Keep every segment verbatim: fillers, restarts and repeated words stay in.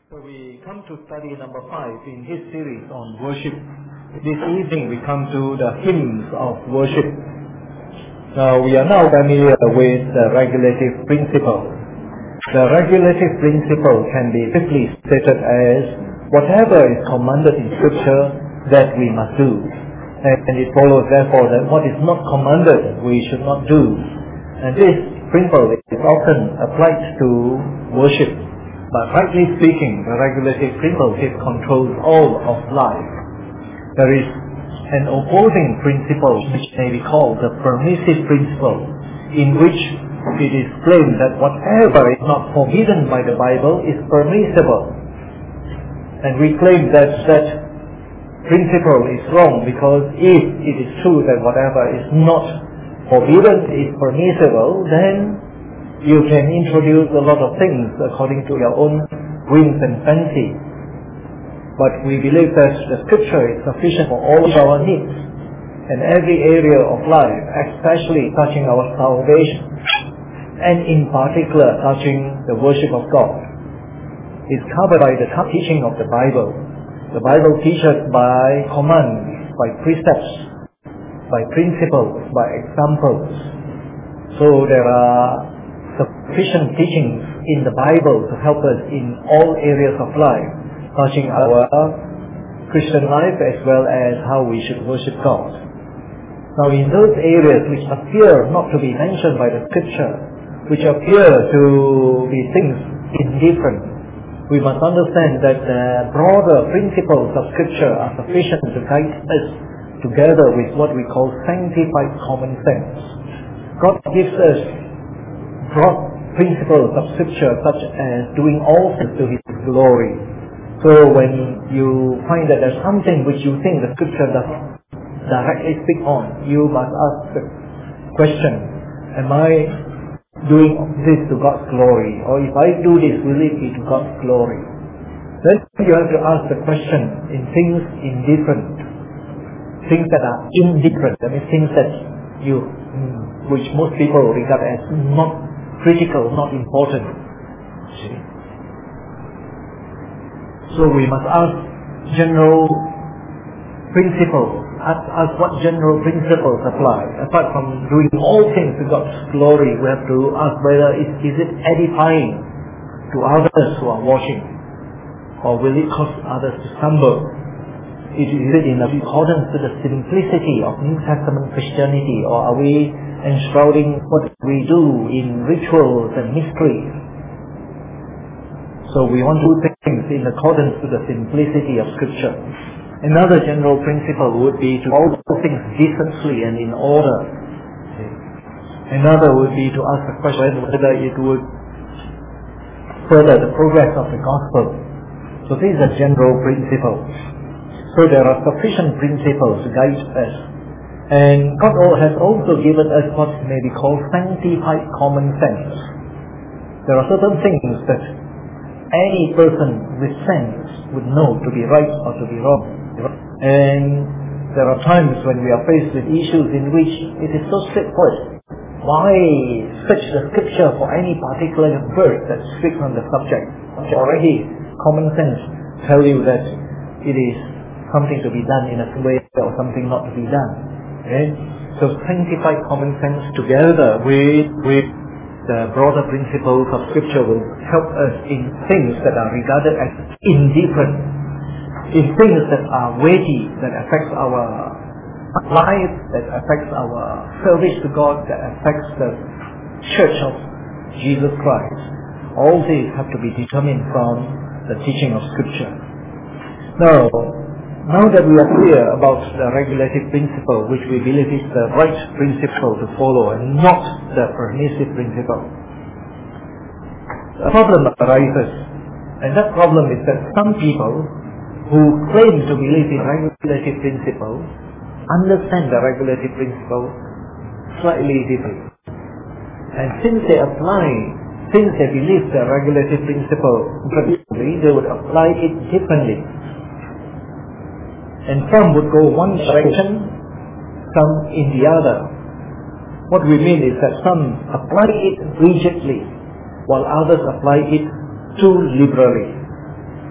So we come to study number five in his series on worship. This evening we come to the hymns of worship. Now we are now familiar with the regulative principle. The regulative principle can be simply stated as whatever is commanded in Scripture that we must do. And it follows therefore that what is not commanded we should not do. And this principle is often applied to worship. But rightly speaking, the regulative principle controls all of life. There is an opposing principle which may be called the permissive principle, in which it is claimed that whatever is not forbidden by the Bible is permissible. And we claim that that principle is wrong, because if it is true that whatever is not forbidden is permissible, then you can introduce a lot of things according to your own whims and fancy. But we believe that the Scripture is sufficient for all of our needs and every area of life, especially touching our salvation, and in particular touching the worship of God, is covered by the teaching of the Bible. The Bible teaches by commands, by precepts, by principles, by examples. So there are sufficient teachings in the Bible to help us in all areas of life, touching our Christian life as well as how we should worship God. Now in those areas which appear not to be mentioned by the Scripture, which appear to be things indifferent, we must understand that the broader principles of Scripture are sufficient to guide us together with what we call sanctified common sense. God gives us broad principles of Scripture such as doing all things to His glory. So when you find that there's something which you think the Scripture does directly speak on, you must ask the question, am I doing this to God's glory? Or if I do this, will it be to God's glory? Then you have to ask the question in things indifferent, things that are indifferent, that means things that you, which most people regard as not critical, not important. See? So we must ask general principles, ask, ask what general principles apply. Apart from doing all things to God's glory, we have to ask whether is, is it edifying to others who are watching, or will it cause others to stumble? Is it in accordance to the simplicity of New Testament Christianity, or are we enshrouding what we do in rituals and mysteries? So we want to do things in accordance to the simplicity of Scripture. Another general principle would be to do things decently and in order. Another would be to ask the question whether it would further the progress of the gospel. So these are general principles. So there are sufficient principles to guide us. And God has also given us what may be called sanctified common sense. There are certain things that any person with sense would know to be right or to be wrong. And there are times when we are faced with issues in which it is so straightforward. Why search the Scripture for any particular verse that speaks on the subject? Already common sense tell you that it is something to be done in a way or something not to be done. Okay? So sanctified common sense together with, with the broader principles of Scripture will help us in things that are regarded as indifferent, in things that are weighty, that affects our life, that affects our service to God, that affects the Church of Jesus Christ. All these have to be determined from the teaching of Scripture. Now, Now that we are clear about the regulative principle, which we believe is the right principle to follow and not the permissive principle, a problem arises. And that problem is that some people who claim to believe in regulative principle understand the regulative principle slightly differently. And since they apply, since they believe the regulative principle differently, they would apply it differently. And some would go one direction, some in the other. What we mean is that some apply it rigidly, while others apply it too liberally.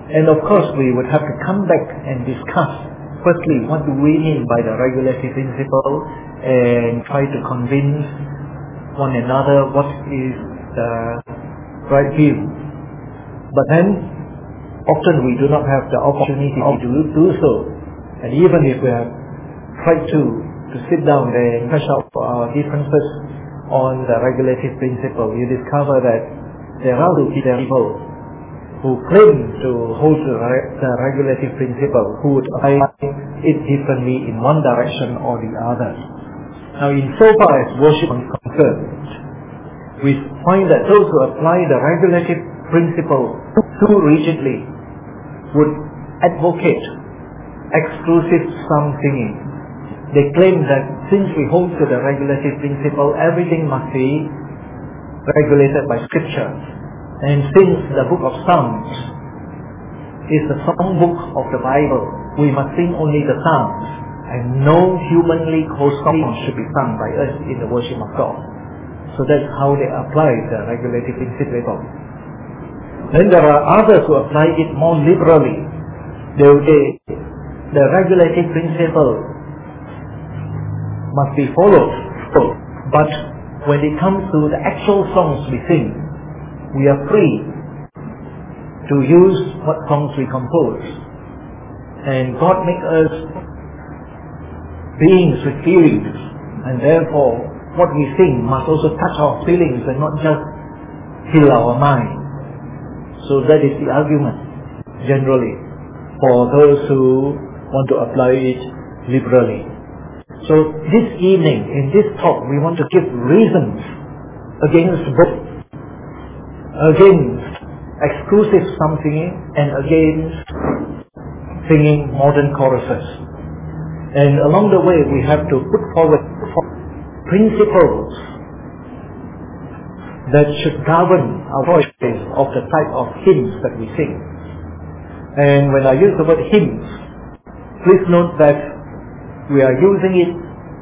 And of course we would have to come back and discuss, firstly, what do we mean by the regulative principle, and try to convince one another what is the right view. But then, often we do not have the opportunity to do so. And even if we have tried to, to sit down and hash out our differences on the regulative principle, you discover that there are people who claim to hold the, the regulative principle, who would apply it differently in one direction or the other. Now, insofar as worship is concerned, we find that those who apply the regulative principle too rigidly would advocate exclusive psalm singing. They claim that since we hold to the regulative principle, everything must be regulated by Scripture. And since the book of Psalms is the songbook of the Bible, we must sing only the Psalms, and no humanly composed songs should be sung by us in the worship of God. So that's how they apply the regulative principle. Then there are others who apply it more liberally. They will say the regulative principle must be followed, but when it comes to the actual songs we sing, we are free to use what songs we compose. And God makes us beings with feelings, and therefore what we sing must also touch our feelings and not just fill our mind. So that is the argument, generally, for those who want to apply it liberally. So this evening, in this talk, we want to give reasons against both. Against exclusive psalm singing and against singing modern choruses. And along the way we have to put forward principles that should govern our choice of the type of hymns that we sing. And when I use the word hymns, please note that we are using it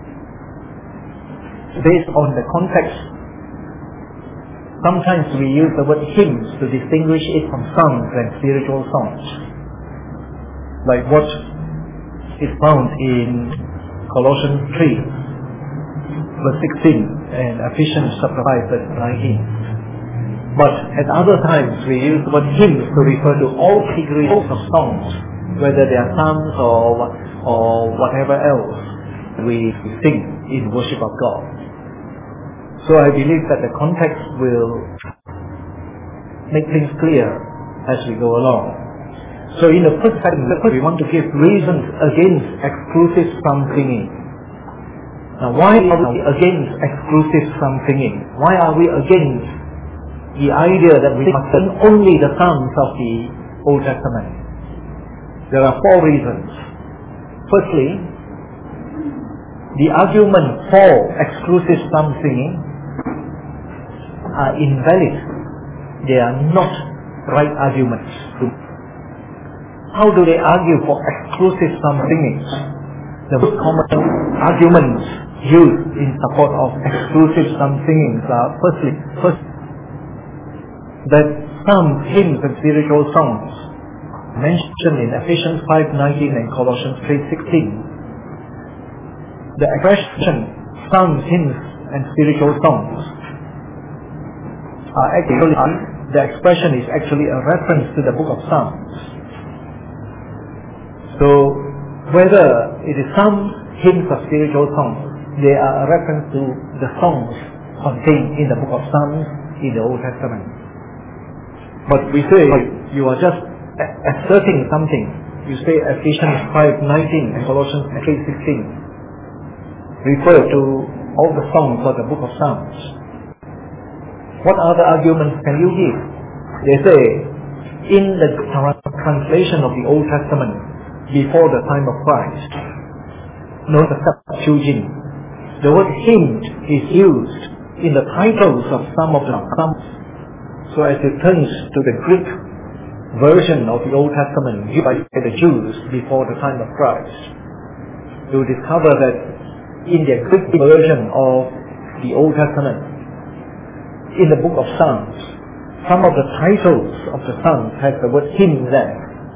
based on the context. Sometimes we use the word hymns to distinguish it from songs and spiritual songs, like what is found in Colossians three, verse sixteen, and Ephesians chapter five, verse nineteen. But at other times we use the word hymns to refer to all categories of songs, whether they are psalms or, or whatever else we sing in worship of God. So I believe that the context will make things clear as we go along. So in the first segment, we want to give reasons against exclusive psalm singing. Now, why are we against exclusive psalm singing? Why are we against the idea that we must sing only the psalms of the Old Testament? There are four reasons. Firstly, the argument for exclusive psalm singing are invalid. They are not right arguments. How do they argue for exclusive psalm singing? The most common arguments used in support of exclusive psalm singing are firstly, first, that some hymns and spiritual songs mentioned in Ephesians five nineteen and Colossians three sixteen, the expression psalms, hymns and spiritual songs are actually, the expression is actually a reference to the book of Psalms. So whether it is psalms, hymns or spiritual songs, they are a reference to the songs contained in the book of Psalms in the Old Testament. But we say you are just asserting something. You say Ephesians five nineteen and Colossians three sixteen refer to all the songs of the book of Psalms. What other arguments can you give? They say, in the translation of the Old Testament before the time of Christ, known as Septuagint, the word hymn is used in the titles of some of the Psalms. So as it turns to the Greek version of the Old Testament used by the Jews before the time of Christ, you will discover that in the Greek version of the Old Testament, in the book of Psalms, some of the titles of the Psalms have the word hymn there.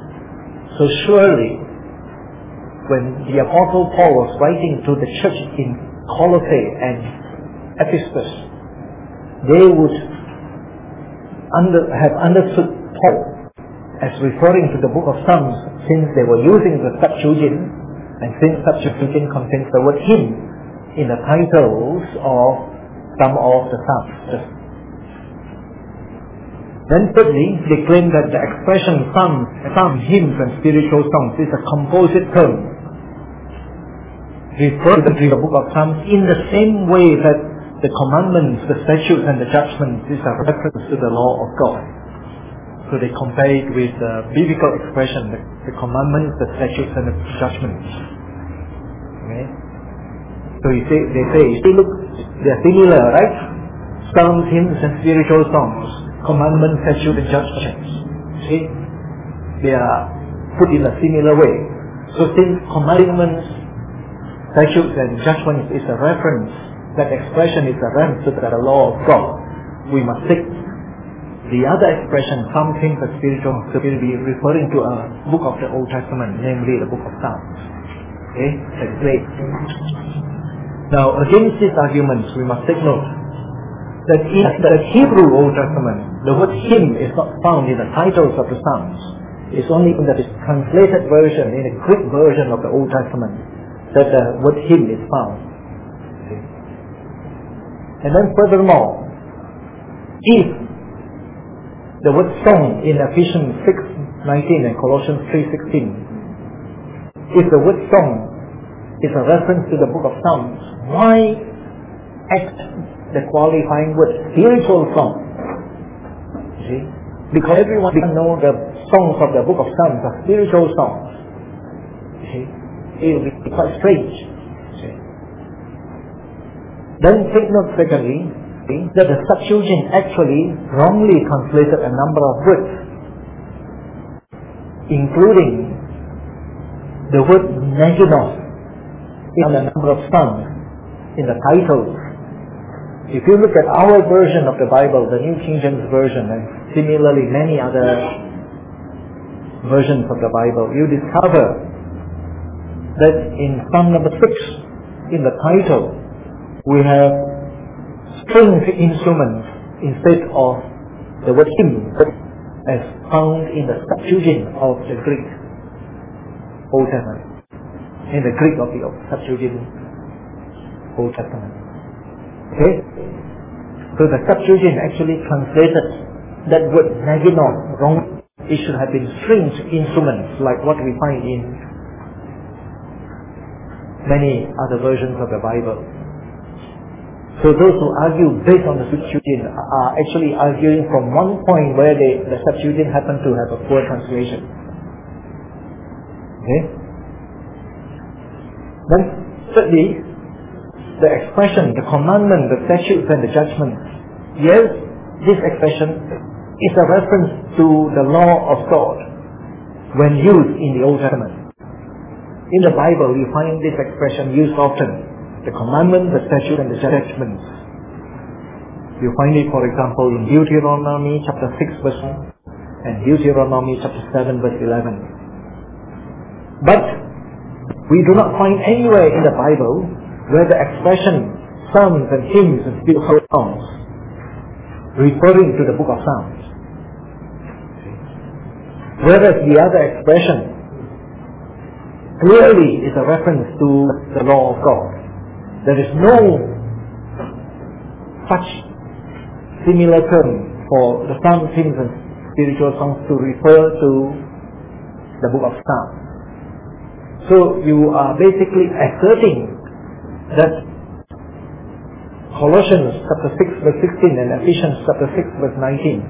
So surely, when the Apostle Paul was writing to the church in Colossae and Ephesus, they would under, have understood Paul as referring to the book of Psalms, since they were using the Septuagint, and since Septuagint contains the word hymn in the titles of some of the Psalms. Then thirdly, they claim that the expression psalms, psalms, hymns and spiritual songs is a composite term referring to the book of Psalms in the same way that the commandments, the statutes and the judgments is a reference to the law of God. So they compare it with the biblical expression, the, the commandments, the statutes and the judgments. Okay? So you say, they say, see, look, they are similar, right? Psalms, hymns and spiritual songs, commandments, statutes and judgments. See? They are put in a similar way. So since commandments, statutes and judgments is a reference, that expression is a reference to the law of God, we must take the other expression, some things are spiritual, so will be referring to a book of the Old Testament, namely the book of Psalms. Okay? That's great. Now, against these arguments, we must take note that in the Hebrew Old Testament, the word hymn is not found in the titles of the Psalms. It's only in the translated version, in the Greek version of the Old Testament, that the word hymn is found. Okay? And then furthermore, if the word song in Ephesians six nineteen and Colossians three sixteen, if the word song is a reference to the book of Psalms, why add the qualifying word spiritual song? You see? Because everyone can know the songs of the book of Psalms are spiritual songs. You see? It will be quite strange. You see? Then take note secondly, that the Septuagint actually wrongly translated a number of words, including the word Naginos in a number of psalms in the titles. If you look at our version of the Bible, the New King James Version, and similarly many other versions of the Bible, you discover that in Psalm number six, in the title, we have stringed instruments instead of the word hymn as found in the Septuagint of the Greek Old Testament, in the Greek of the Septuagint Old Testament. Okay? So the Septuagint actually translated that word naginon wrong. It should have been stringed instruments like what we find in many other versions of the Bible. So those who argue based on the Septuagint are actually arguing from one point where they, the Septuagint happened to have a poor translation. Okay? Then thirdly, the expression, the commandment, the statutes and the judgments. Yes, this expression is a reference to the law of God when used in the Old Testament. In the Bible, you find this expression used often. The commandment, the statute and the judgments. You find it, for example, in Deuteronomy chapter six verse one and Deuteronomy chapter seven verse eleven. But we do not find anywhere in the Bible where the expression psalms and hymns and spiritual songs referring to the book of Psalms. Whereas the other expression clearly is a reference to the law of God. There is no such similar term for the psalms, hymns and spiritual songs to refer to the book of Psalms. So you are basically asserting that Colossians chapter six verse sixteen and Ephesians chapter six verse nineteen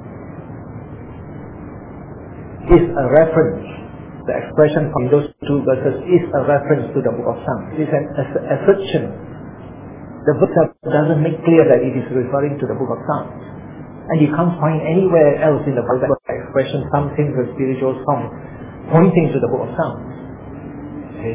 is a reference. The expression from those two verses is a reference to the book of Psalms. It is an assertion. The book doesn't make clear that it is referring to the book of Psalms. And you can't find anywhere else in the Bible the expression some things or spiritual songs pointing to the book of Psalms. Okay?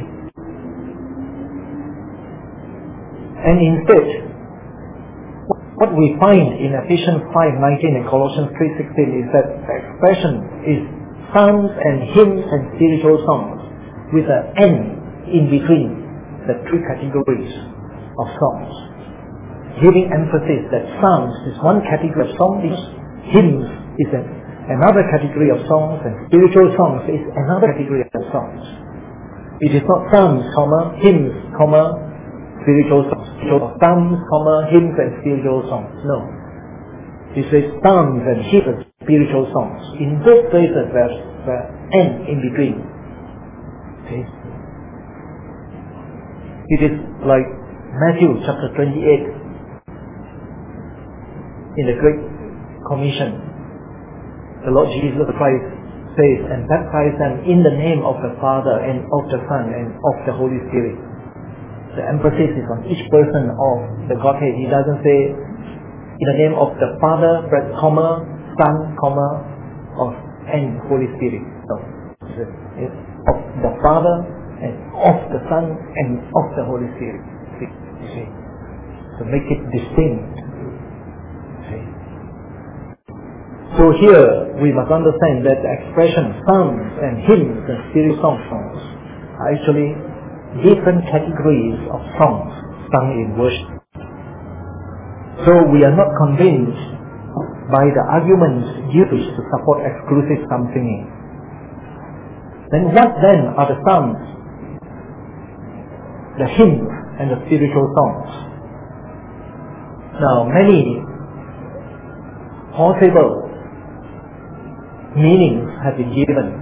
And instead, what we find in Ephesians five nineteen and Colossians three sixteen is that the expression is psalms and hymns and spiritual songs, with an N in between the three categories of songs, giving emphasis that psalms is one category of songs, hymns is an, another category of songs, and spiritual songs is another category of songs. It is not psalms, comma, hymns, comma, spiritual songs. Psalms, comma, hymns and spiritual songs. No. It says psalms and hymns and spiritual songs. In both places there's the N in between. Okay. It is like Matthew chapter twenty-eight in the Great Commission. The Lord Jesus Christ says, and baptize them in the name of the Father and of the Son and of the Holy Spirit. The emphasis is on each person of the Godhead. He doesn't say in the name of the Father, comma, Son, comma, of and Holy Spirit. No. It's of the Father and of the Son and of the Holy Spirit. See? You see? To make it distinct. See? So here we must understand that the expression psalms and hymns and spiritual songs are actually different categories of songs sung in worship. So we are not convinced by the arguments used to support exclusive psalm singing. Then what then are the psalms, the hymns and the spiritual songs? Now many possible meanings have been given,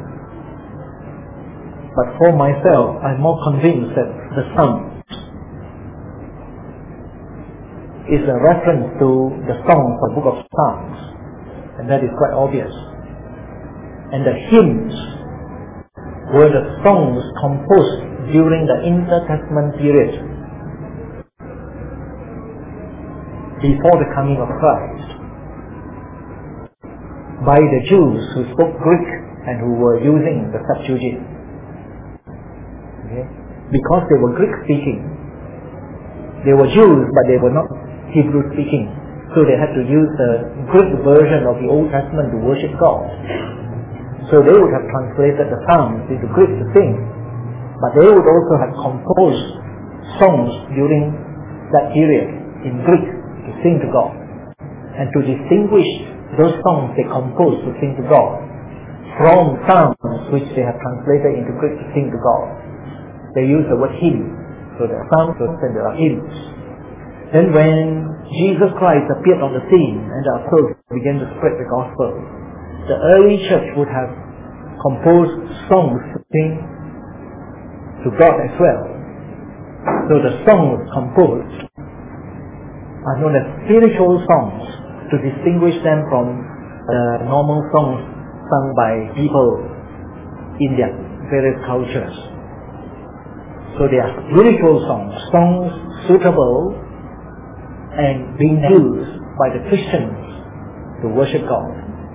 but for myself I'm more convinced that the psalms is a reference to the songs of the book of Psalms, and that is quite obvious. And the hymns were the songs composed during the intertestament period before the coming of Christ by the Jews who spoke Greek and who were using the Septuagint. Okay? Because they were Greek speaking. They were Jews, but they were not Hebrew speaking. So they had to use the Greek version of the Old Testament to worship God. So they would have translated the Psalms into Greek to sing, but they would also have composed songs during that period in Greek to sing to God. And to distinguish those songs they composed to sing to God from Psalms which they have translated into Greek to sing to God, they use the word hymn. So there are Psalms and there are hymns. Then when Jesus Christ appeared on the scene and the apostles began to spread the gospel, the early church would have composed songs to sing to God as well. So the songs composed are known as spiritual songs to distinguish them from the normal songs sung by people in their various cultures. So they are spiritual songs, songs suitable and being used by the Christians to worship God.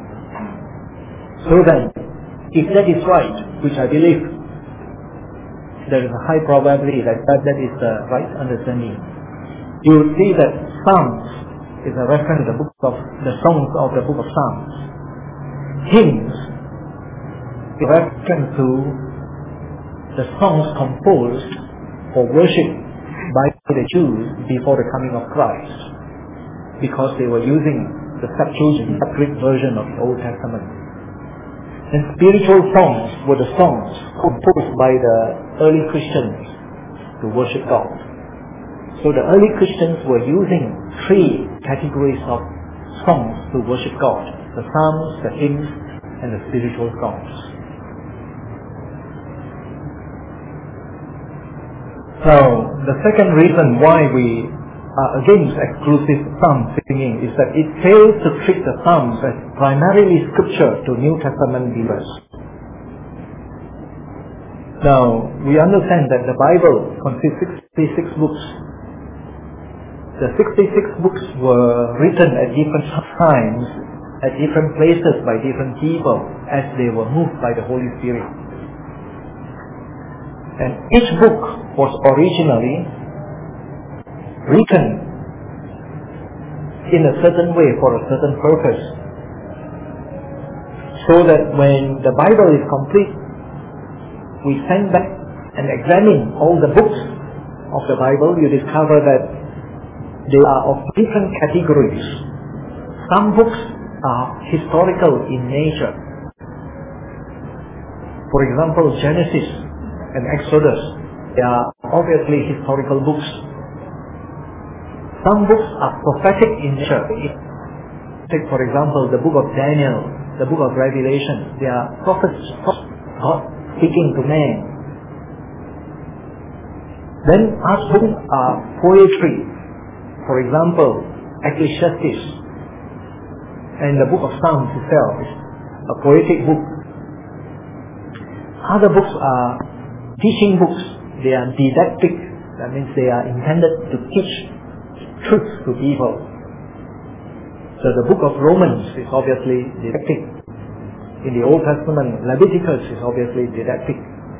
So then, if that is right, which I believe there is a high probability that that, that is the right understanding, you will see that Psalms is a reference to the book of the songs of the book of Psalms. Hymns is a reference to the songs composed for worship by the Jews before the coming of Christ, because they were using the Septuagint, the Greek version of the Old Testament. And spiritual songs were the songs composed by the early Christians to worship God. So the early Christians were using three categories of songs to worship God: the psalms, the hymns, and the spiritual songs. Now, the second reason why we are against exclusive psalm singing is that it fails to treat the psalms as primarily scripture to New Testament believers. Now, we understand that the Bible consists of sixty-six books. The sixty-six books were written at different times, at different places by different people as they were moved by the Holy Spirit. And each book was originally written in a certain way for a certain purpose. So that when the Bible is complete, we stand back and examine all the books of the Bible, you discover that they are of different categories. Some books are historical in nature. For example, Genesis and Exodus, they are obviously historical books. Some books are prophetic in nature. Take for example the book of Daniel, the book of Revelation. They are prophets, God speaking to man. Then other books are poetry. For example, Ecclesiastes and the book of Psalms itself is a poetic book. Other books are teaching books. They are didactic. That means they are intended to teach truth to people. So the book of Romans is obviously didactic. In the Old Testament, Leviticus is obviously didactic.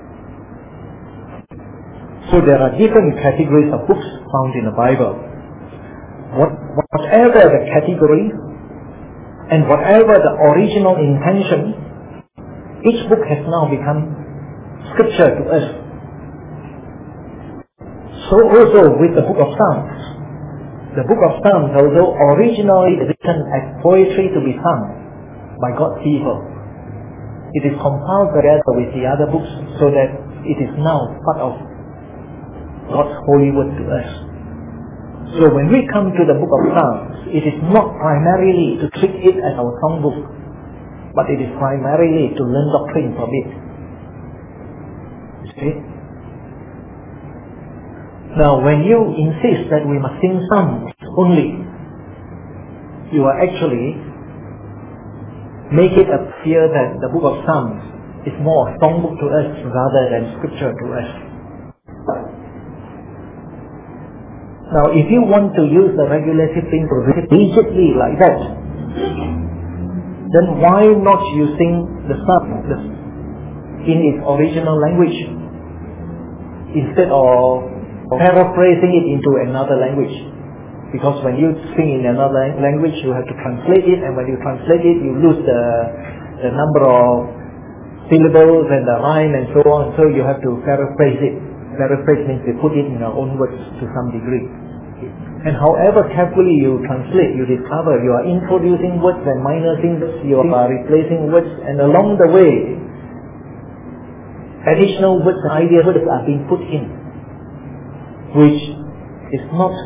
So there are different categories of books found in the Bible. What, whatever the category and whatever the original intention, each book has now become scripture to us. So also with the book of Psalms. The book of Psalms, although originally written as poetry to be sung by God's people, it is compiled together with the other books so that it is now part of God's holy word to us. So when we come to the book of Psalms, it is not primarily to treat it as our songbook, but it is primarily to learn doctrine from it. You see? Now when you insist that we must sing psalms only, you are actually make it appear that the book of Psalms is more a songbook to us rather than scripture to us. Now if you want to use the regulative principle rigidly like that, then why not using the psalm in its original language instead of paraphrasing it into another language? Because when you sing in another language, you have to translate it, and when you translate it, you lose the, the number of syllables and the rhyme and so on, so you have to paraphrase it. Paraphrase means you put it in your own words to some degree. And however carefully you translate, you discover you are introducing words and minusing words, you are replacing words, and along the way, additional words and ideas are being put in, which is not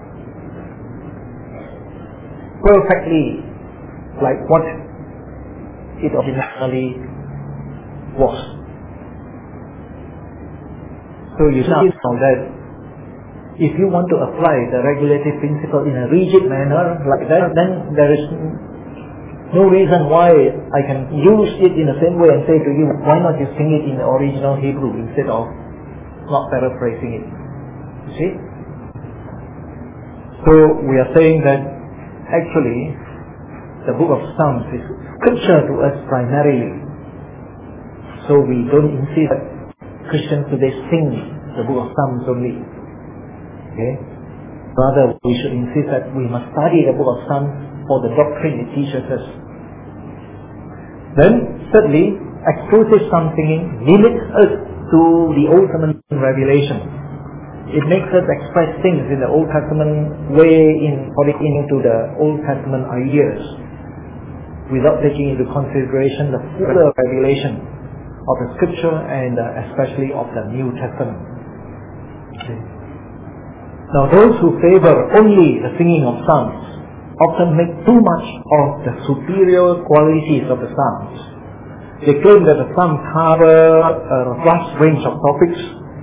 perfectly like what it originally was. So you see now that if you want to apply the regulative principle in a rigid manner like that, then there is no reason why I can use it in the same way and say to you, why not you sing it in the original Hebrew instead of not paraphrasing it? You see? So we are saying that actually the book of Psalms is scripture to us primarily. So we don't insist that Christians today sing the book of Psalms only. Okay? Rather, we should insist that we must study the book of Psalms for the doctrine it teaches us. Then, thirdly, exclusive psalm singing limits us to the Old Testament revelation. It makes us express things in the Old Testament way in putting into the Old Testament ideas without taking into consideration the fuller revelation of the scripture and uh, especially of the New Testament. Okay. Now those who favor only the singing of psalms often make too much of the superior qualities of the psalms. They claim that the psalms cover a vast range of topics.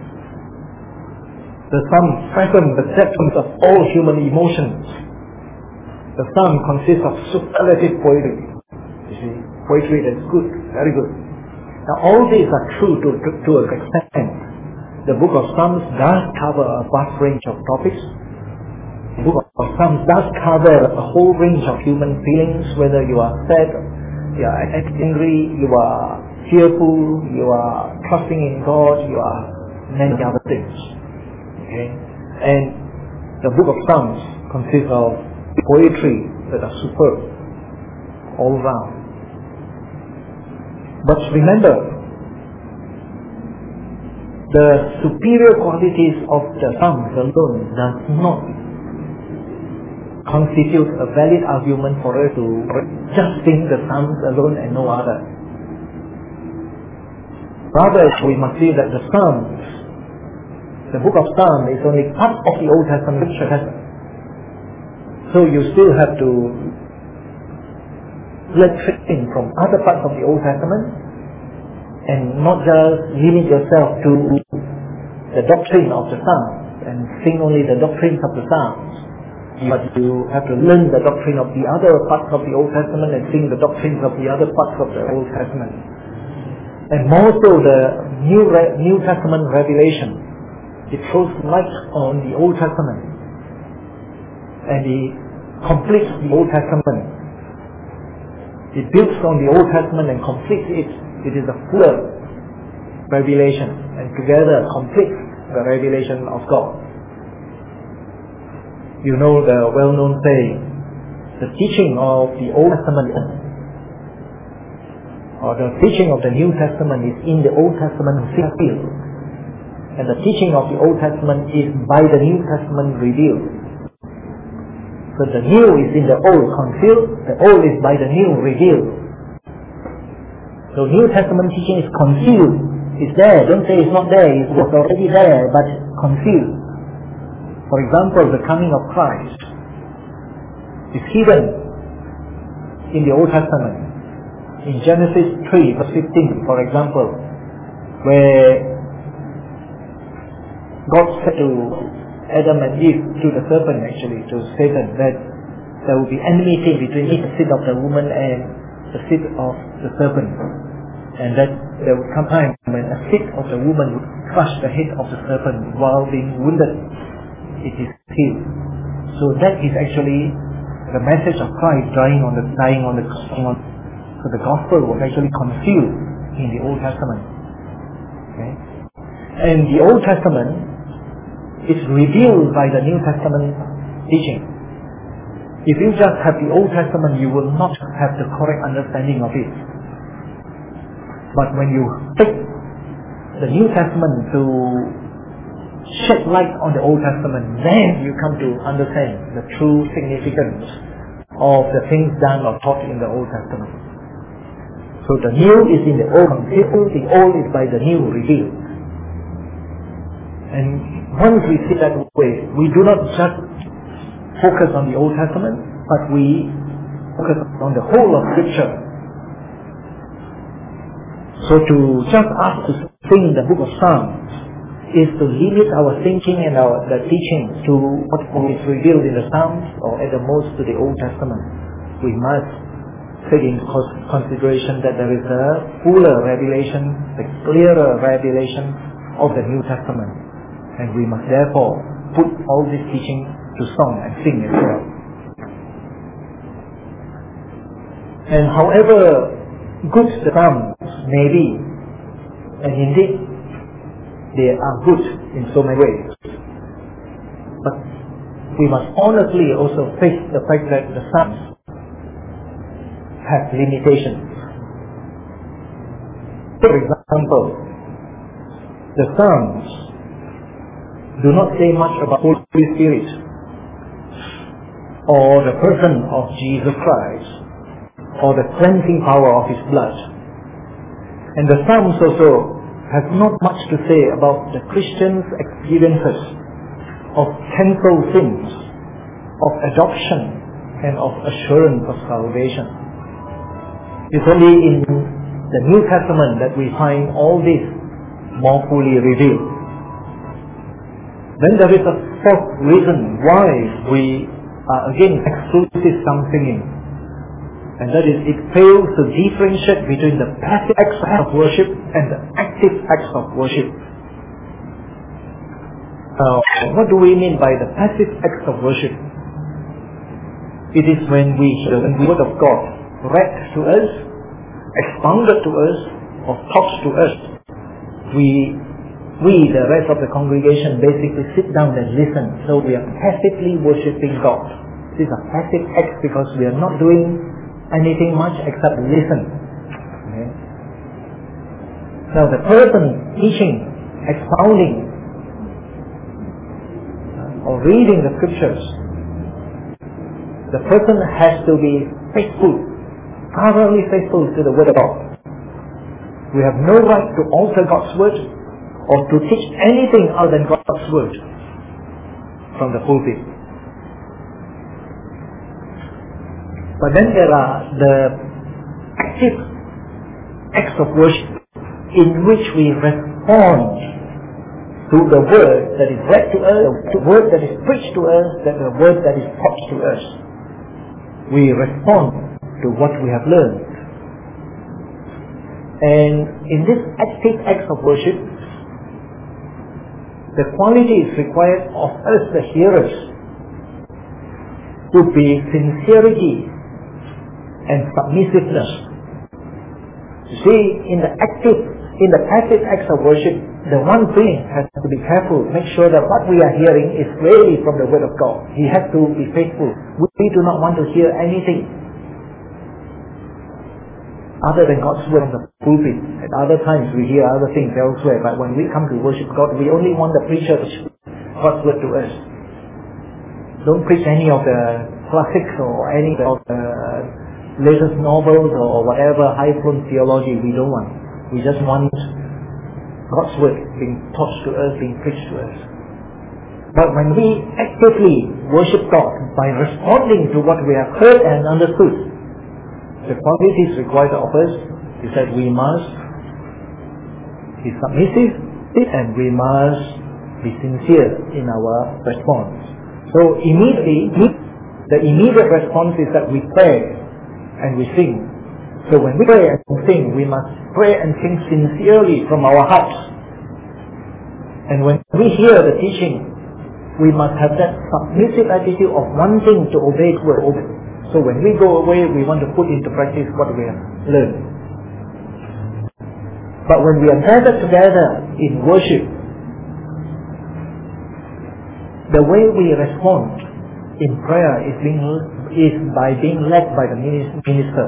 The psalms fathom the depths of all human emotions. The psalm consists of superlative poetry. You see, poetry that's good, very good. Now all these are true to, to, to an extent. The book of Psalms does cover a vast range of topics. The book of Psalms does cover a whole range of human feelings, whether you are sad, you are angry, you are fearful, you are trusting in God, you are many other things. Okay? And the book of Psalms consists of poetry that are superb all around. But remember, the superior qualities of the Psalms alone does not constitute a valid argument for us to just sing the Psalms alone and no other. Rather, we must see that the Psalms, the book of Psalms, is only part of the Old Testament. So you still have to let in from other parts of the Old Testament and not just limit yourself to the doctrine of the Psalms and sing only the doctrines of the Psalms, but you have to learn the doctrine of the other parts of the Old Testament and sing the doctrines of the other parts of the Old Testament. And more so the New, Re- New Testament revelation, it throws light on the Old Testament and it completes the Old Testament. It builds on the Old Testament and completes it. It is a fuller revelation and together completes the revelation of God. You know the well-known saying, the teaching of the Old Testament or the teaching of the New Testament is in the Old Testament fulfilled, and the teaching of the Old Testament is by the New Testament revealed. So the new is in the old concealed, the old is by the new revealed. So New Testament teaching is concealed. It's there, don't say it's not there, it was already there, but concealed. For example, the coming of Christ is hidden in the Old Testament. In Genesis three verse fifteen, for example, where God said to Adam and Eve, to the serpent actually, to Satan, that there will be enmity between the seed of the woman and the seed of the serpent, and that there would come time when a seed of the woman would crush the head of the serpent while being wounded. It is healed. So that is actually the message of Christ dying on the dying on the cross. So the gospel was actually concealed in the Old Testament. Okay? And the Old Testament is revealed by the New Testament teaching. If you just have the Old Testament, you will not have the correct understanding of it. But when you take the New Testament to shed light on the Old Testament, then you come to understand the true significance of the things done or taught in the Old Testament. So the new is in the old concealed, the old is by the new revealed. And once we see that way, we do not just focus on the Old Testament, but we focus on the whole of Scripture. So to just ask to sing the book of Psalms is to limit our thinking and our the teaching to what is revealed in the Psalms, or at the most to the Old Testament. We must take into consideration that there is a fuller revelation, a clearer revelation of the New Testament. And we must therefore put all this teaching to song and sing as well. And however good the Psalms may be, and indeed they are good in so many ways, but we must honestly also face the fact that the Psalms have limitations. For example, the Psalms do not say much about Holy Spirit or the person of Jesus Christ or the cleansing power of His blood. And the Psalms also have not much to say about the Christian's experiences of temporal things, of adoption, and of assurance of salvation. It's only in the New Testament that we find all this more fully revealed. Then there is a fourth reason why we are again exclusive psalm singing, and that is it fails to differentiate between the passive acts of worship and the active acts of worship. Now, what do we mean by the passive acts of worship? It is when we hear the word of God read to us, expounded to us, or taught to us. We We, the rest of the congregation, basically sit down and listen. So we are passively worshipping God. These are passive acts because we are not doing anything much except listen. Okay? Now the person teaching, expounding, or reading the scriptures, the person has to be faithful, thoroughly faithful to the word of God. We have no right to alter God's word or to teach anything other than God's word from the pulpit. But then there are the active acts of worship in which we respond to the word that is read to us, the word that is preached to us, that the word that is taught to us. We respond to what we have learned. And in this active acts of worship, the qualities required of us, the hearers, would be sincerity and submissiveness. You see, in the active, in the passive acts of worship, the one thing has to be careful, make sure that what we are hearing is really from the word of God. He has to be faithful. We do not want to hear anything other than God's word on the pulpit. At other times we hear other things elsewhere, but when we come to worship God, we only want the preacher to speak God's word to us. Don't preach any of the classics or any of the latest novels or whatever high-flown theology. We don't want. We just want God's word being taught to us, being preached to us. But when we actively worship God by responding to what we have heard and understood, the qualities required of us is that we must be submissive and we must be sincere in our response. So immediately, the immediate response is that we pray and we sing. So when we pray and sing, we must pray and sing sincerely from our hearts. And when we hear the teaching, we must have that submissive attitude of wanting to obey the word. So when we go away, we want to put into practice what we have learned. But when we are gathered together in worship, the way we respond in prayer is being is by being led by the minister.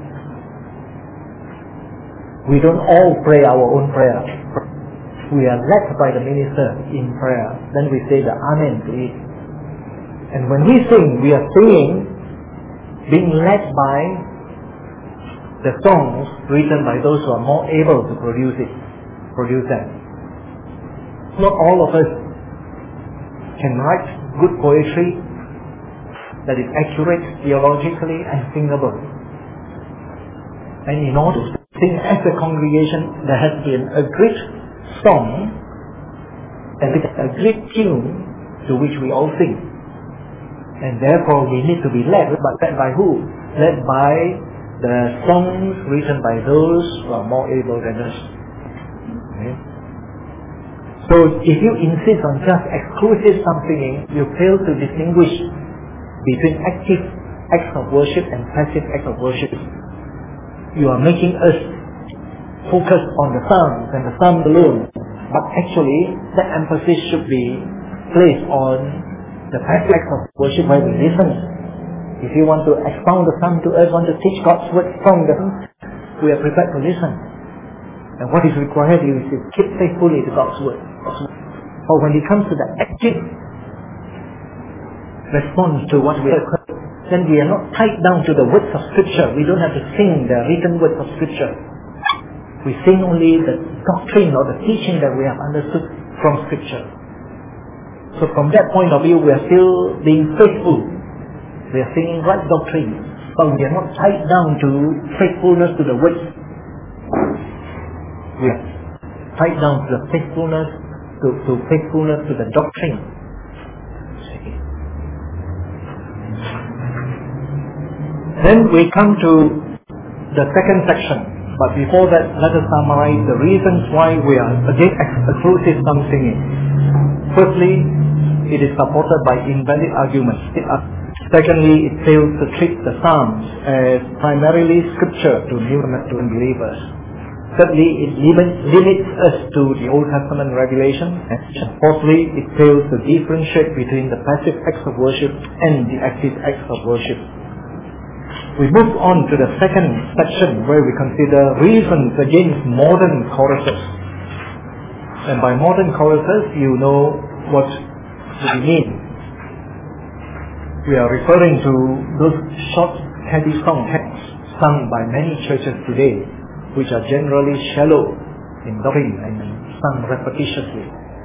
We don't all pray our own prayer. We are led by the minister in prayer. Then we say the Amen to it. And when we sing, we are singing, being led by the songs written by those who are more able to produce it, produce them. Not all of us can write good poetry that is accurate theologically and singable. And in order to sing as a congregation, there has been a great song and a great tune to which we all sing. And therefore we need to be led, but led by who? Led by the songs written by those who are more able than us. Okay? So if you insist on just exclusive song singing, you fail to distinguish between active acts of worship and passive acts of worship. You are making us focus on the psalms and the psalm alone, but actually the emphasis should be placed on the passive acts of worship where we listen. If you want to expound the psalm to us, want to teach God's word from the psalm, we are prepared to listen. And what is required is to keep faithfully to God's word. But when it comes to the active response to what we have heard, then we are not tied down to the words of Scripture. We don't have to sing the written words of Scripture. We sing only the doctrine or the teaching that we have understood from Scripture. So from that point of view, we are still being faithful. We are singing right doctrine, but we are not tied down to faithfulness to the words. We are tied down to the faithfulness, to, to faithfulness to the doctrine. Then we come to the second section. But before that, let us summarize the reasons why we are against exclusive psalm singing. Firstly, it is supported by invalid arguments. Secondly, it fails to treat the psalms as primarily scripture to new to unbelievers. Thirdly, it limits, limits us to the Old Testament revelation. And fourthly, it fails to differentiate between the passive acts of worship and the active acts of worship. We move on to the second section where we consider reasons against modern choruses. And by modern choruses, you know what we mean. We are referring to those short, heady song texts sung by many churches today, which are generally shallow in doctrine and sung repetitiously.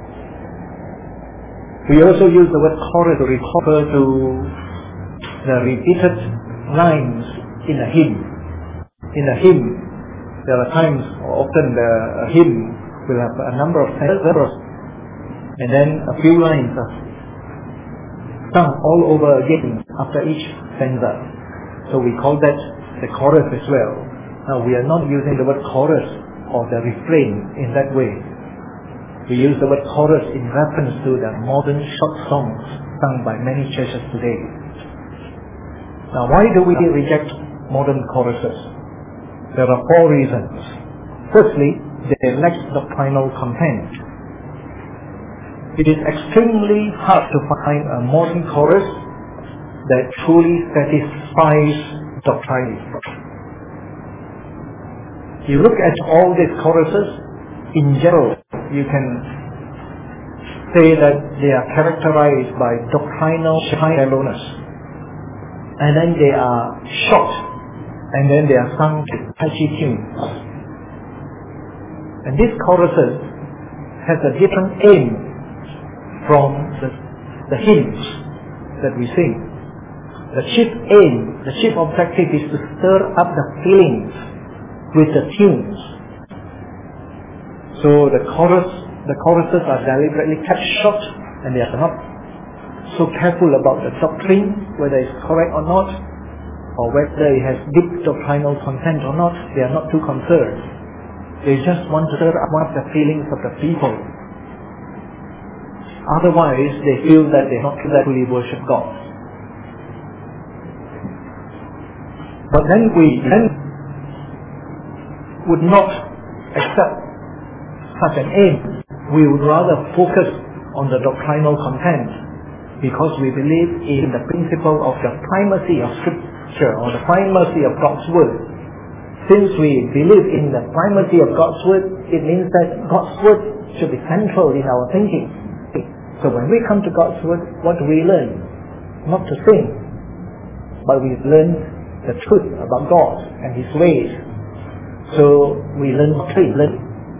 We also use the word chorus to refer to the repeated lines in a hymn. In a hymn, there are times, or often the a hymn will have a number of stanzas, and then a few lines are sung all over again after each stanza. So we call that the chorus as well. Now we are not using the word chorus or the refrain in that way. We use the word chorus in reference to the modern short songs sung by many churches today. Now, why do we reject modern choruses? There are four reasons. Firstly, they lack doctrinal content. It is extremely hard to find a modern chorus that truly satisfies doctrinally. You look at all these choruses, in general, you can say that they are characterized by doctrinal shallowness. And then they are short, and then they are sung to catchy tunes. And these choruses has a different aim from the, the hymns that we sing. The chief aim, the chief objective is to stir up the feelings with the tunes. So the chorus, the choruses are deliberately kept short, and they are not so careful about the doctrine, whether it's correct or not, or whether it has deep doctrinal content or not. They are not too concerned. They just want to stir up the feelings of the people. Otherwise, they feel that they not truly worship God. But then we then would not accept such an aim. We would rather focus on the doctrinal content, because we believe in the principle of the primacy of Scripture, or the primacy of God's Word. Since we believe in the primacy of God's Word, it means that God's Word should be central in our thinking. So when we come to God's Word, what do we learn? Not to sing, but we learn the truth about God and His ways. So we learn doctrine.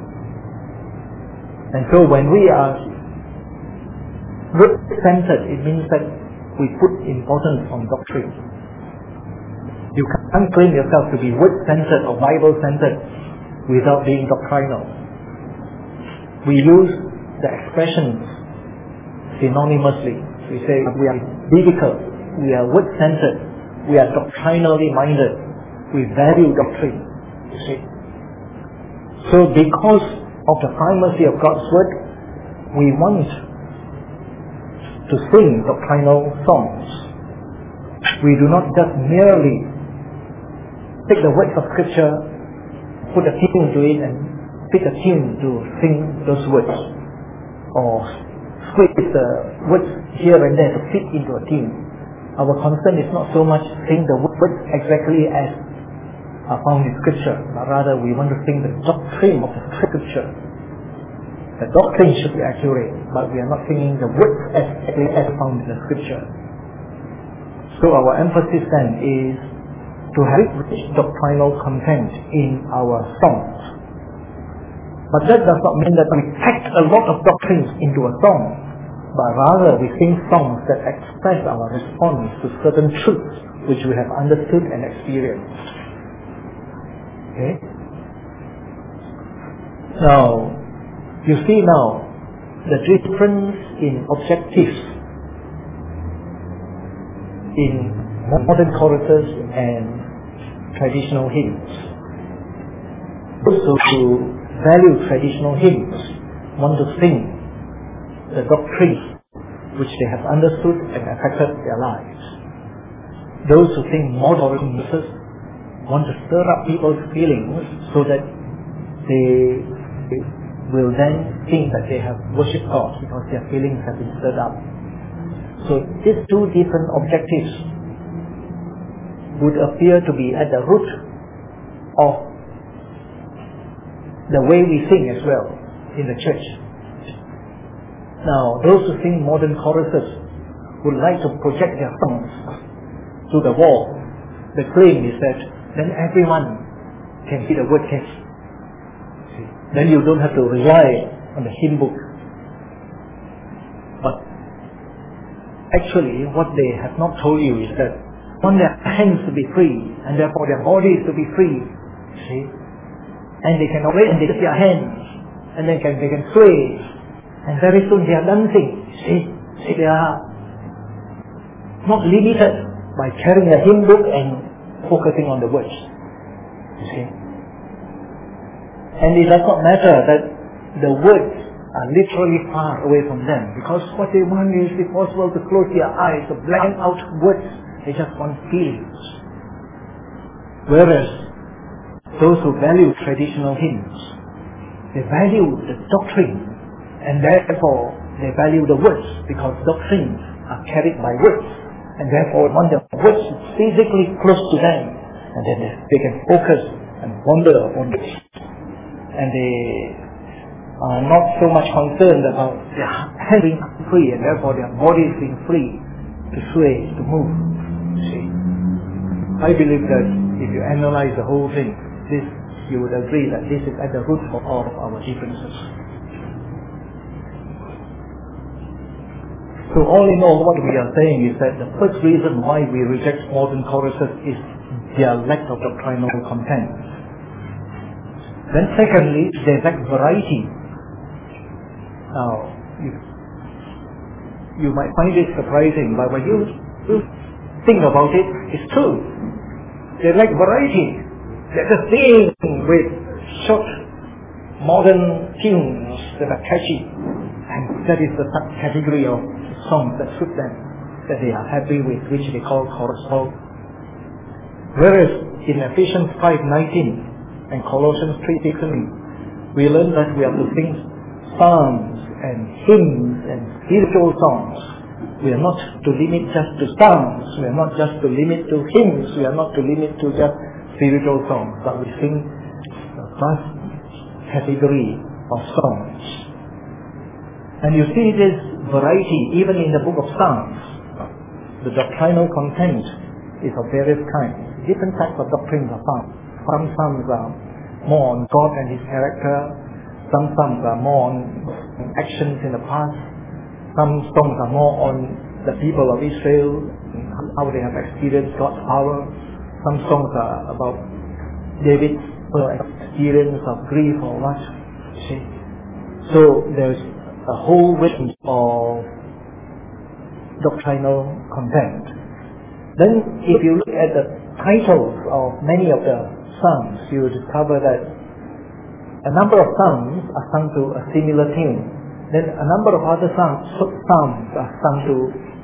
And so when we are word-centered, it means that we put importance on doctrine. You can't claim yourself to be word-centered or Bible-centered without being doctrinal. We use the expressions synonymously. We say we are biblical, we are word-centered, we are doctrinally minded, we value doctrine. You see. So because of the primacy of God's Word, we want to sing doctrinal songs. We do not just merely take the words of Scripture, put a tune to it, and pick a tune to sing those words, or squeeze the words here and there to fit into a tune. Our concern is not so much sing the words exactly as are found in Scripture, but rather we want to sing the doctrine of the Scripture. The doctrine should be accurate, but we are not singing the words as exactly as found in the Scripture. So our emphasis then is to have rich doctrinal content in our songs. But that does not mean that we pack a lot of doctrines into a song, but rather we sing songs that express our response to certain truths which we have understood and experienced. Okay? Now, you see now the difference in objectives in modern choruses and traditional hymns. Those who value traditional hymns want to sing the doctrine which they have understood and affected their lives. Those who sing modern hymns want to stir up people's feelings so that they will then think that they have worshipped God because their feelings have been stirred up. So these two different objectives would appear to be at the root of the way we sing as well in the church. Now, those who sing modern choruses would like to project their songs to the wall. The claim is that then everyone can hear the word text. Then you don't have to rely on the hymn book. But actually, what they have not told you is that want their hands to be free, and therefore their bodies to be free. See? And they can already lift their hands, and then can, they can sway, and very soon they are dancing. See? See, they are not limited by carrying a hymn book and focusing on the words. You see? And it does not matter that the words are literally far away from them, because what they want is, if possible, to close their eyes, to blank out words. They just want feelings. Whereas those who value traditional hymns, they value the doctrine, and therefore they value the words, because doctrines are carried by words, and therefore want the words physically close to them, and then they, they can focus and ponder on it. And they are not so much concerned about their hands being free, and therefore their bodies being free to sway, to move. See, I believe that if you analyze the whole thing, this you would agree that this is at the root of all of our differences. So all in all, what we are saying is that the first reason why we reject modern choruses is their lack of doctrinal content. Then secondly, they lack variety. Now, you, you might find it surprising, but when you, you think about it, it's true. They lack variety. They're just singing with short, modern tunes that are catchy. And that is the category of songs that suit them, that they are happy with, which they call chorus folk. Whereas in Ephesians five nineteen and Colossians three sixteen, we learn that we are to sing psalms and hymns and spiritual songs. We are not to limit just to psalms, we are not just to limit to hymns, we are not to limit to just spiritual songs, but we sing a vast category of songs. And you see this variety even in the book of Psalms. The doctrinal content is of various kinds. Different types of doctrines are found. Some psalms are more on God and His character. Some psalms are more on actions in the past. Some songs are more on the people of Israel, how they have experienced God's power. Some songs are about David's experience of grief or what. See? So there's a whole range of doctrinal content. Then if you look at the titles of many of the psalms, you will discover that a number of psalms are sung to a similar tune. Then a number of other psalms, psalms are sung to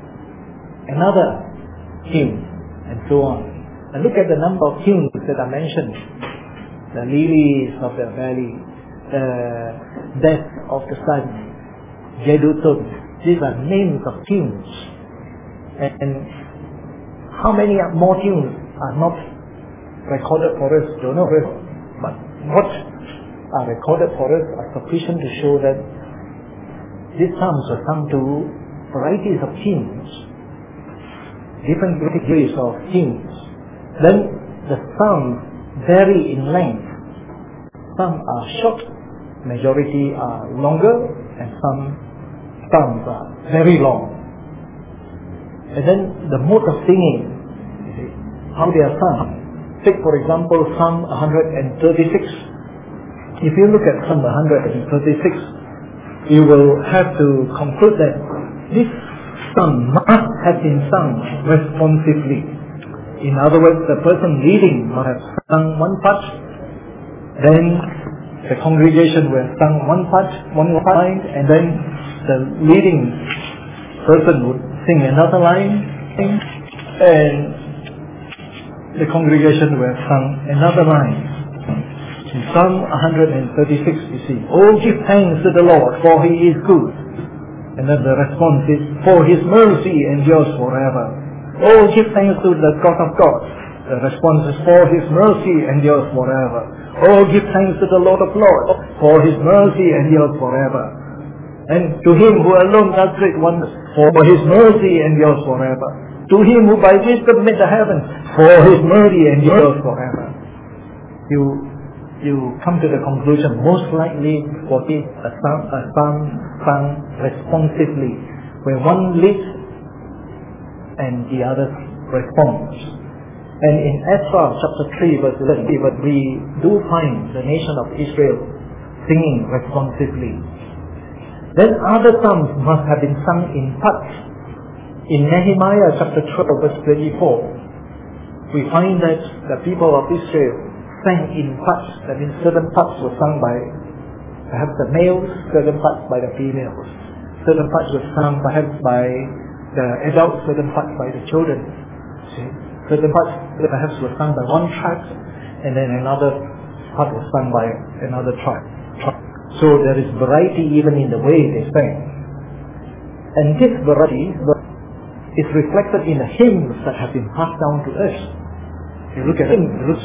another tune, and so on. And look at the number of tunes that are mentioned. The lilies of the valley, the death of the sun, Jedutun. These are names of tunes. And, and how many more tunes are not recorded for us? Don't know. But what are recorded for us are sufficient to show that these psalms are sung to varieties of tunes, different categories of tunes. Then the psalms vary in length. Some are short, majority are longer, and some psalms are very long. And then the mode of singing, you see, how they are sung. Take for example Psalm one thirty-six. If you look at Psalm one thirty-six, you will have to conclude that this psalm must have been sung responsively. In other words, the person leading must have sung one part, then the congregation will have sung one part, one line, and then the leading person would sing another line, and the congregation will have sung another line. In Psalm one thirty-six, you see, "Oh, give thanks to the Lord, for He is good." And then the response is, "For His mercy endures forever." Oh, give thanks to the God of gods, The response is, for His mercy endures forever. Oh, give thanks to the Lord of Lords, for His mercy endures forever. And to Him who alone does great wonders, for His mercy endures forever. To Him who by wisdom made the heavens, for His mercy endures forever. You, you come to the conclusion, most likely what is a psalm, a psalm sung responsively, where one leads and the other responds. And in Ezra chapter three verse eleven, we do find the nation of Israel singing responsively. Then other psalms must have been sung in parts. In Nehemiah chapter twelve verse twenty-four, we find that the people of Israel sang in parts. That means certain parts were sung by perhaps the males, certain parts by the females. Certain parts were sung perhaps by the adults, certain parts by the children. See? Certain parts perhaps were sung by one tribe, and then another part was sung by another tribe. So there is variety even in the way they sang. And this variety is reflected in the hymns that have been passed down to us. You look at hymns,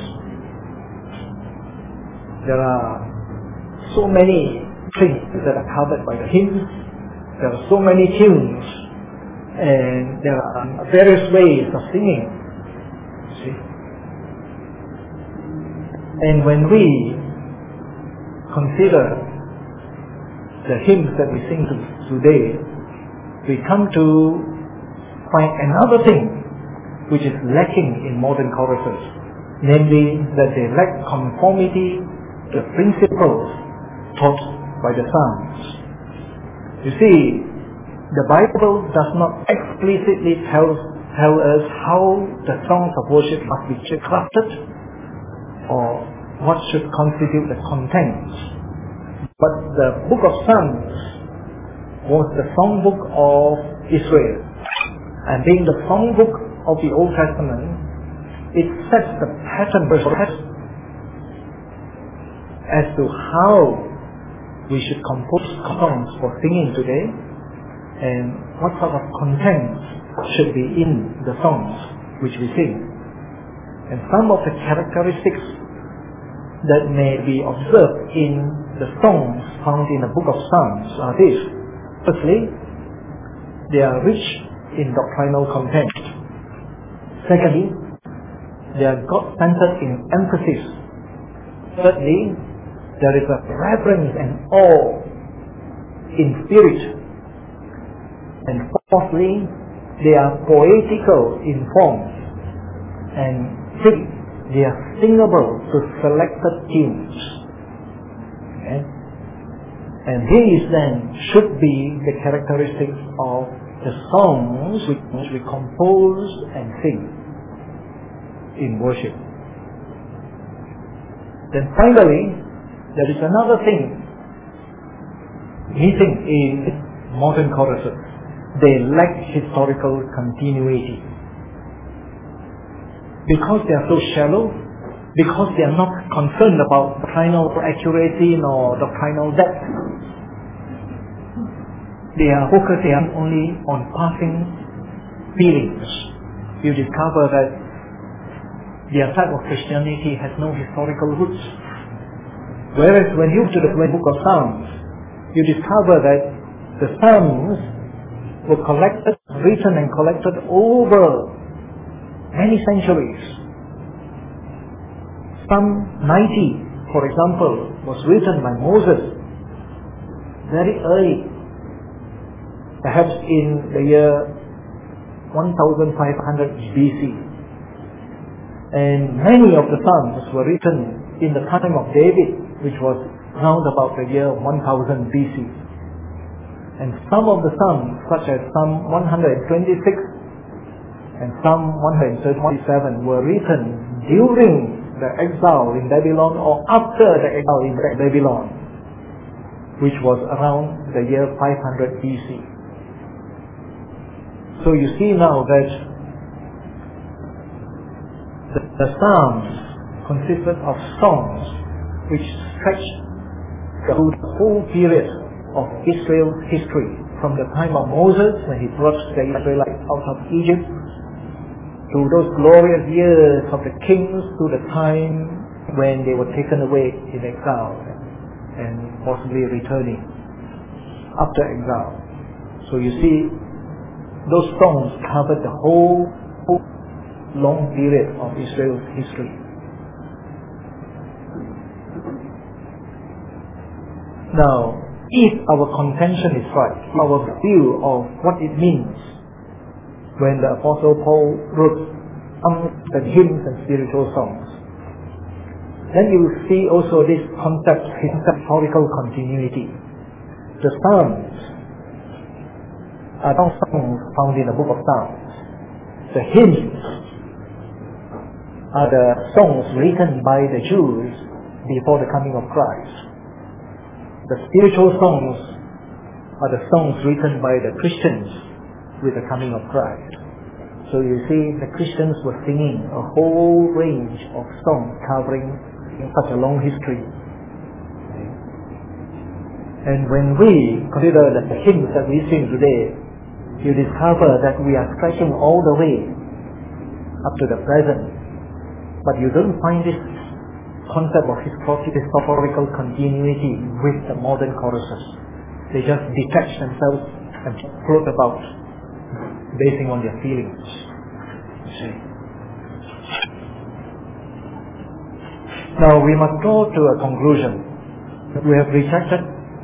there are so many things that are covered by the hymns. There are so many tunes, and there are various ways of singing. See? And when we consider the hymns that we sing today, we come to find another thing which is lacking in modern choruses, namely that they lack conformity to the principles taught by the Psalms. You see, the Bible does not explicitly tell, tell us how the songs of worship must be crafted or what should constitute the contents. But the book of Psalms was the songbook of Israel. And being the songbook of the Old Testament, it sets the pattern as to how we should compose songs for singing today, and what sort of contents should be in the songs which we sing. And some of the characteristics that may be observed in the songs found in the book of Psalms are these. Firstly, they are rich in doctrinal content. Secondly, they are God-centered in emphasis. Thirdly, there is a reverence and awe in spirit. And fourthly, they are poetical in form. And fifthly, they are singable to selected tunes. Okay? And these then should be the characteristics of the songs which we compose and sing in worship. Then finally, there is another thing missing in modern choruses. They lack historical continuity. Because they are so shallow, because they are not concerned about doctrinal accuracy nor doctrinal depth, they are focusing only on passing feelings. You discover that their type of Christianity has no historical roots. Whereas when you to the book of Psalms, you discover that the Psalms were collected, written and collected over many centuries. Psalm ninety, for example, was written by Moses very early, perhaps in the year fifteen hundred B C. And many of the Psalms were written in the time of David, which was round about the year one thousand B C. And some of the Psalms, such as Psalm one twenty-six and Psalm one thirty-seven, were written during the exile in Babylon or after the exile in Babylon, which was around the year five hundred B C. So you see now that the, the Psalms consisted of songs which stretched through the whole period of Israel's history, from the time of Moses when he brought the Israelites out of Egypt, through those glorious years of the kings to the time when they were taken away in exile and possibly returning after exile. So you see, those songs covered the whole, whole long period of Israel's history. Now, if our contention is right, our view of what it means when the Apostle Paul wrote songs and hymns and spiritual songs, then you will see also this concept, historical continuity. The Psalms are not songs found in the book of Psalms. The hymns are the songs written by the Jews before the coming of Christ. The spiritual songs are the songs written by the Christians with the coming of Christ. So you see, the Christians were singing a whole range of songs covering such a long history. And when we consider the hymns that we sing today, you discover that we are stretching all the way up to the present. But you don't find this concept of historical continuity with the modern choruses. They just detach themselves and float about, basing on their feelings. You see. Now we must go to a conclusion. We have rejected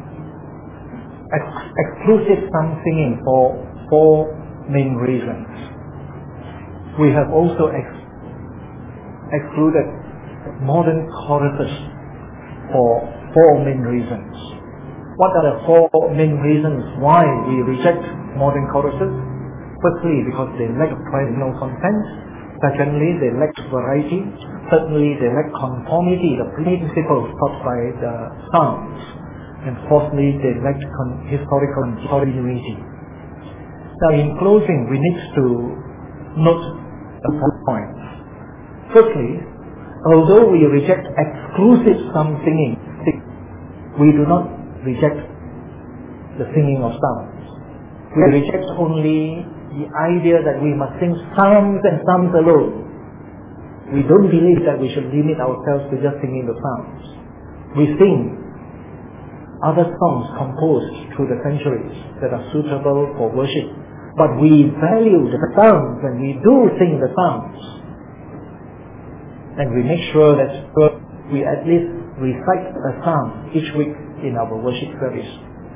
ex- exclusive psalm singing for four main reasons. We have also ex- excluded modern choruses for four main reasons. What are the four main reasons why we reject modern choruses? Firstly, because they lack traditional content. Secondly, they lack variety. Thirdly, they lack conformity, the principles taught by the Psalms. And fourthly, they lack con- historical continuity. Now, in closing, we need to note the four points. Firstly, although we reject exclusive psalm singing, we do not reject the singing of psalms. We reject only the idea that we must sing psalms and psalms alone. We don't believe that we should limit ourselves to just singing the psalms. We sing other songs composed through the centuries that are suitable for worship. But we value the psalms and we do sing the psalms. And we make sure that we at least recite a psalm each week in our worship service.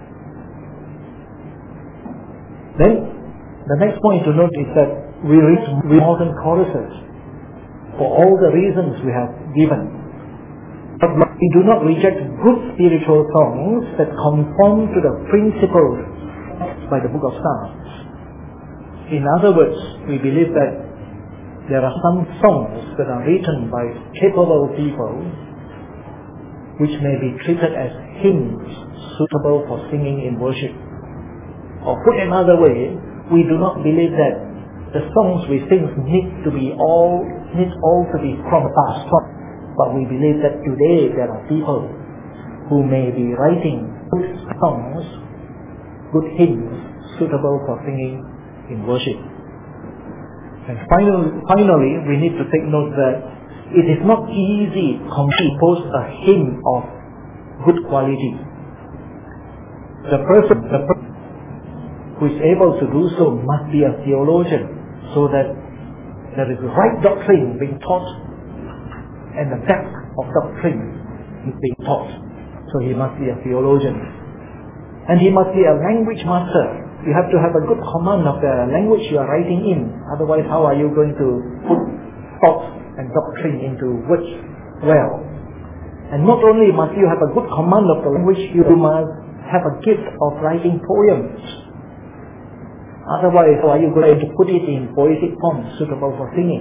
Then, the next point to note is that we read modern choruses for all the reasons we have given. But we do not reject good spiritual songs that conform to the principles by the book of Psalms. In other words, we believe that there are some songs that are written by capable people which may be treated as hymns suitable for singing in worship. Or put another way, we do not believe that the songs we sing need to be all need all to be from the past. But we believe that today there are people who may be writing good songs, good hymns suitable for singing in worship. And finally, finally, we need to take note that it is not easy to compose a hymn of good quality. The person, the person who is able to do so must be a theologian, so that there is the right doctrine being taught and the depth of doctrine is being taught. So he must be a theologian. And he must be a language master. You have to have a good command of the language you are writing in. Otherwise, how are you going to put thought and doctrine into words well? And not only must you have a good command of the language, you must have a gift of writing poems. Otherwise, how are you going to put it in poetic form suitable for singing?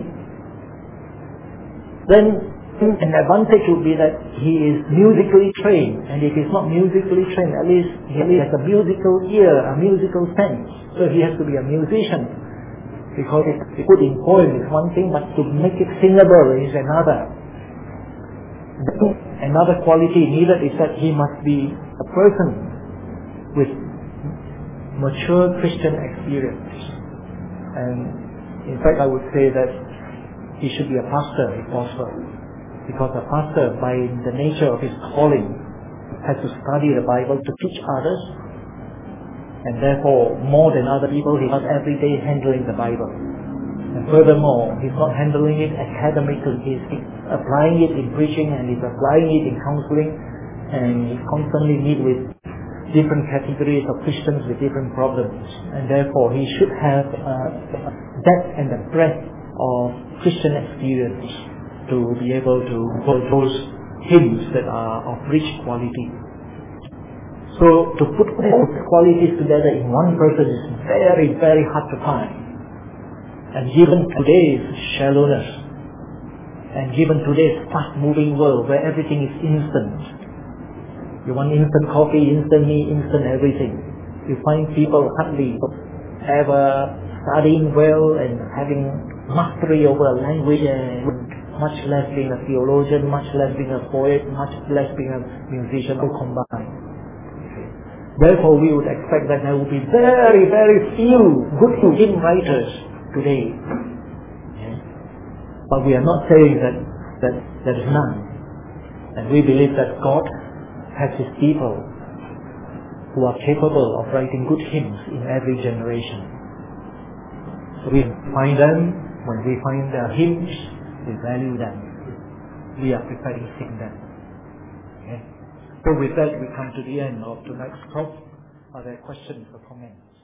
Then, an advantage would be that he is musically trained, and if he's not musically trained, at least he has a musical ear, a musical sense. So he has to be a musician, because to put in poem is one thing, but to make it singable is another. Another quality needed is that he must be a person with mature Christian experience. And In fact, I would say that he should be a pastor if possible, because a pastor, by the nature of his calling, has to study the Bible to teach others, and therefore, more than other people, he's not every day handling the Bible. And furthermore, he's not handling it academically, he's applying it in preaching, and he's applying it in counseling, and he constantly meet with different categories of Christians with different problems, and therefore he should have uh, depth and the breadth of Christian experience to be able to hold those hymns that are of rich quality. So to put those qualities together in one person is very, very hard to find. And given today's shallowness, and given today's fast-moving world where everything is instant, you want instant coffee, instant meat, instant everything. You find people hardly ever studying well and having mastery over a language, much less being a theologian, much less being a poet, much less being a musician, all combined. Therefore, we would expect that there will be very, very few good hymn writers today. But we are not saying that, that there is none. And we believe that God has his people who are capable of writing good hymns in every generation. So we find them, when we find their hymns, we value them. We are prepared to sing them. Okay? So with that, we come to the end of tonight's talk. Are there questions or comments?